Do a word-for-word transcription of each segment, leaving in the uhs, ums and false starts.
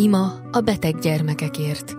Ima a beteg gyermekekért.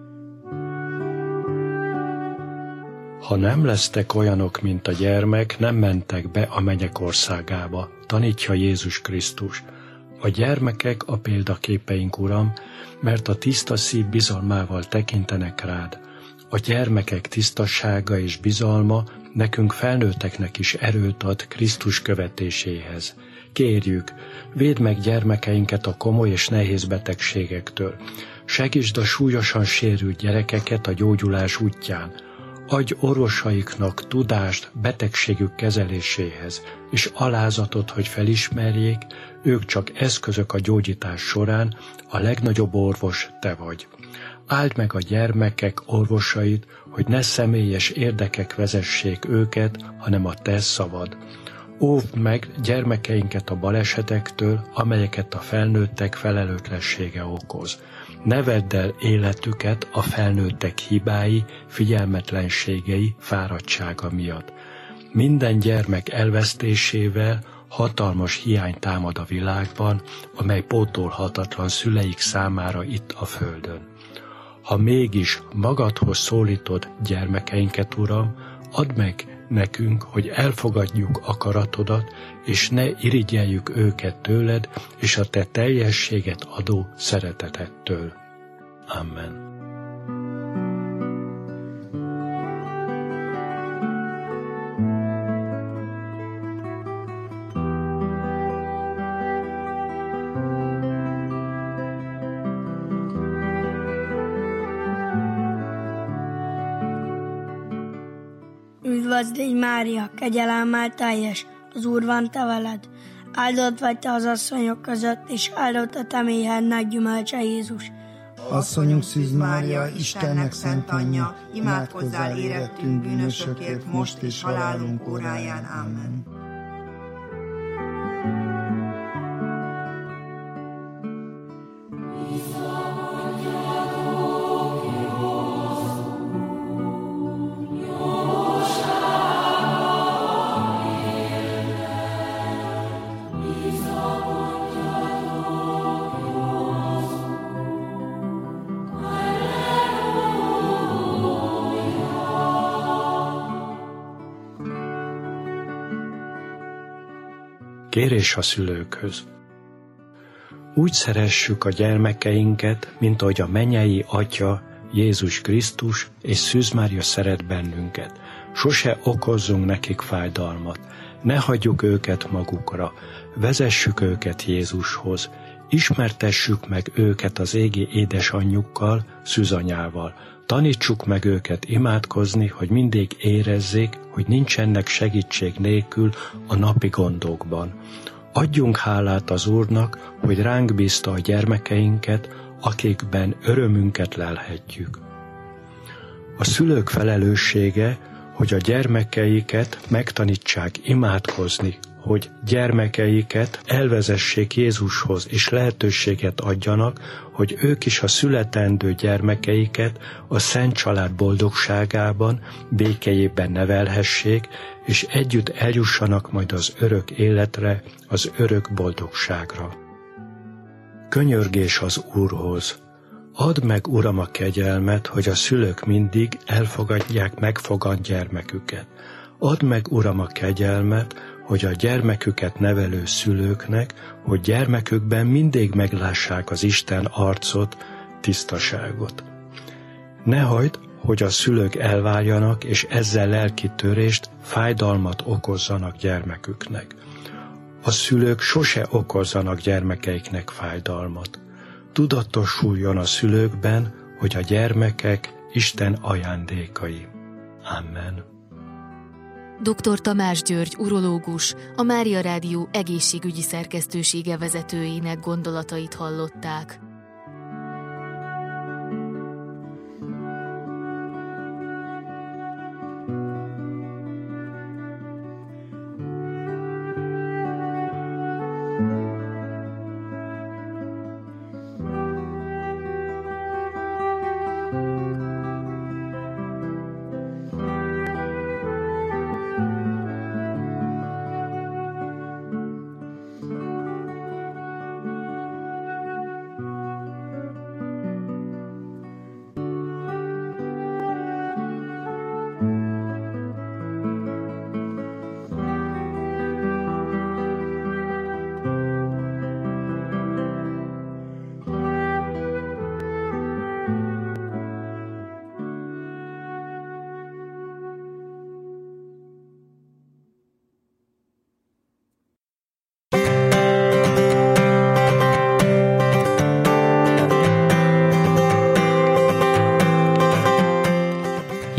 Ha nem lesztek olyanok, mint a gyermek, nem mentek be a mennyek országába, tanítja Jézus Krisztus. A gyermekek a példaképeink, Uram, mert a tiszta szív bizalmával tekintenek rád. A gyermekek tisztassága és bizalma nekünk felnőtteknek is erőt ad Krisztus követéséhez. Kérjük, védd meg gyermekeinket a komoly és nehéz betegségektől. Segítsd a súlyosan sérült gyerekeket a gyógyulás útján. Adj orvosaiknak tudást betegségük kezeléséhez, és alázatot, hogy felismerjék, ők csak eszközök a gyógyítás során, a legnagyobb orvos te vagy. Áld meg a gyermekek orvosait, hogy ne személyes érdekek vezessék őket, hanem a te szavad. Óvd meg gyermekeinket a balesetektől, amelyeket a felnőttek felelőtlensége okoz. Ne vedd el életüket a felnőttek hibái, figyelmetlenségei, fáradtsága miatt. Minden gyermek elvesztésével hatalmas hiány támad a világban, amely pótolhatatlan szüleik számára itt a földön. Ha mégis magadhoz szólítod gyermekeinket, Uram, add meg nekünk, hogy elfogadjuk akaratodat, és ne irigyeljük őket tőled, és a te teljességet adó szeretetettől. Amen. Üdvözl légy, Mária, kegyelemmel teljes, az Úr van te veled. Áldott vagy te az asszonyok között, és áldott a te méhednek gyümölcse, Jézus. Asszonyunk Szűz Mária, Istennek szent anyja, imádkozzál érettünk bűnösökért, most és halálunk óráján. Amen. Kérés a szülőkhöz. Úgy szeressük a gyermekeinket, mint ahogy a mennyei Atya, Jézus Krisztus és Szűz Mária szeret bennünket. Sose okozzunk nekik fájdalmat, ne hagyjuk őket magukra, vezessük őket Jézushoz, ismertessük meg őket az égi édesanyjukkal, szűzanyával. Tanítsuk meg őket imádkozni, hogy mindig érezzék, hogy nincsenek segítség nélkül a napi gondokban. Adjunk hálát az Úrnak, hogy ránk bízta a gyermekeinket, akikben örömünket lelhetjük. A szülők felelőssége, hogy a gyermekeiket megtanítsák imádkozni, hogy gyermekeiket elvezessék Jézushoz, és lehetőséget adjanak, hogy ők is a születendő gyermekeiket a Szent Család boldogságában, békéjében nevelhessék, és együtt eljussanak majd az örök életre, az örök boldogságra. Könyörgés az Úrhoz. Add meg, Uram, a kegyelmet, hogy a szülők mindig elfogadják megfogant gyermeküket. Add meg, Uram, a kegyelmet, hogy a gyermeküket nevelő szülőknek, hogy gyermekükben mindig meglássák az Isten arcot, tisztaságot. Ne hagyd, hogy a szülők elváljanak, és ezzel lelki törést, fájdalmat okozzanak gyermeküknek. A szülők sose okozzanak gyermekeiknek fájdalmat. Tudatosuljon a szülőkben, hogy a gyermekek Isten ajándékai. Amen. doktor Tamás György urológus, a Mária Rádió egészségügyi szerkesztősége vezetőjének gondolatait hallották.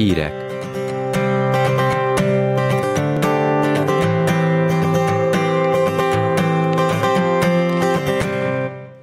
Hírek.